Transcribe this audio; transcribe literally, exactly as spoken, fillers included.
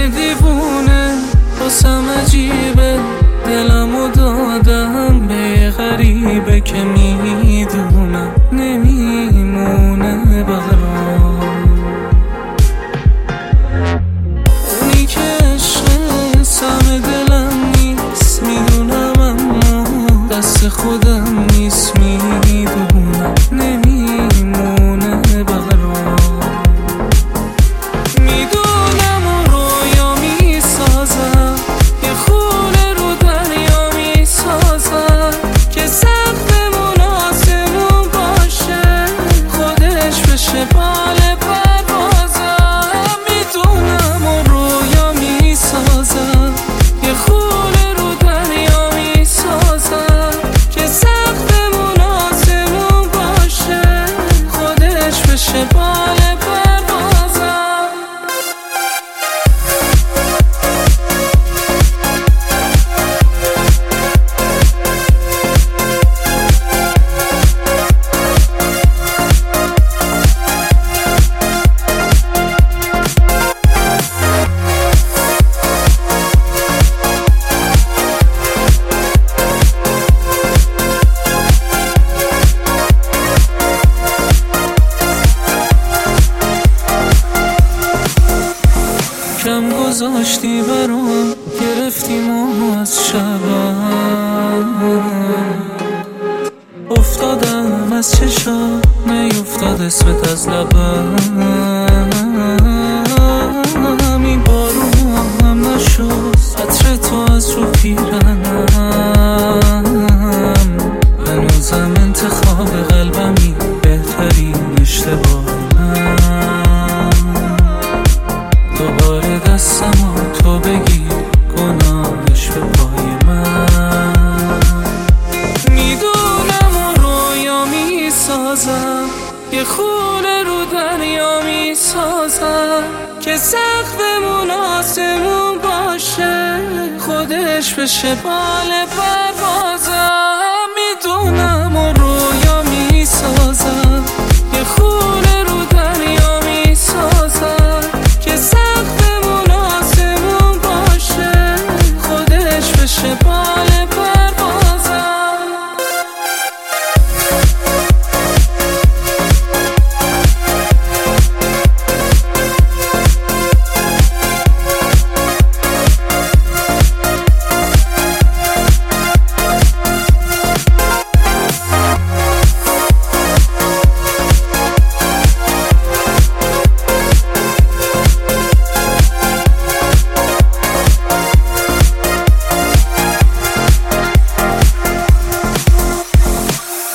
دیوونه واسم عجیبه، دلمو دادم به یه غریبه که میدونم نمیمونه برام. اونی که عشق سم دلم نیست میدونم، اما دست خودم نیست میدونم نمیمونه برام. میدونم و رویا میسازم، یه خونه رو دریا میسازم که سقف مناسمون باشه، خودش بشه بال پروازم. میدونم و رویا میسازم، یه خونه رو دریا میسازم که سقف مناسمون باشه، خودش بشه بال پروازم. کم گذاشتی برام، گرفتیم و از شبم افتادم از چشام، نیفتاد اسمت از لبم. این بارون هم نشست عطر تو از رو پیرنم، هنوزم انتخاب قلبمی بهترین اشتباهم. دوباره دستم و تو بگیر گناهش به پای من. میدونم و رویا میسازم، یه خونه رو دریا میسازم که سقف مناسمون باشه، خودش بشه بال پروازم.